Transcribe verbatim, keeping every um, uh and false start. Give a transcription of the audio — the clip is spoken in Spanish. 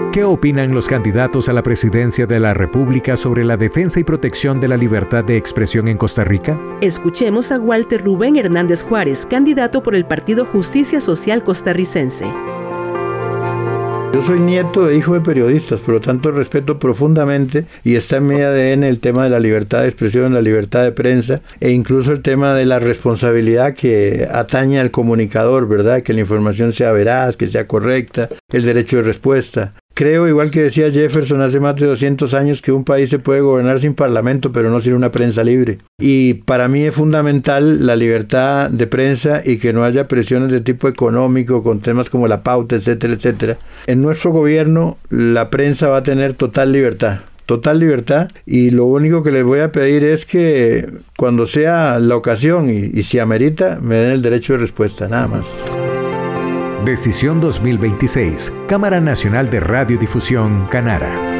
¿Qué opinan los candidatos a la presidencia de la República sobre la defensa y protección de la libertad de expresión en Costa Rica? Escuchemos a Walter Rubén Hernández Juárez, candidato por el Partido Justicia Social Costarricense. Yo soy nieto e hijo de periodistas, por lo tanto respeto profundamente y está en mi A D N el tema de la libertad de expresión, la libertad de prensa e incluso el tema de la responsabilidad que atañe al comunicador, ¿verdad? Que la información sea veraz, que sea correcta, el derecho de respuesta. Creo, igual que decía Jefferson hace más de doscientos años, que un país se puede gobernar sin parlamento, pero no sin una prensa libre. Y para mí es fundamental la libertad de prensa y que no haya presiones de tipo económico con temas como la pauta, etcétera, etcétera. En nuestro gobierno la prensa va a tener total libertad. Total libertad, y lo único que les voy a pedir es que cuando sea la ocasión y, y si amerita, me den el derecho de respuesta, nada más. Decisión dos mil veintiséis, Cámara Nacional de Radiodifusión, Canara.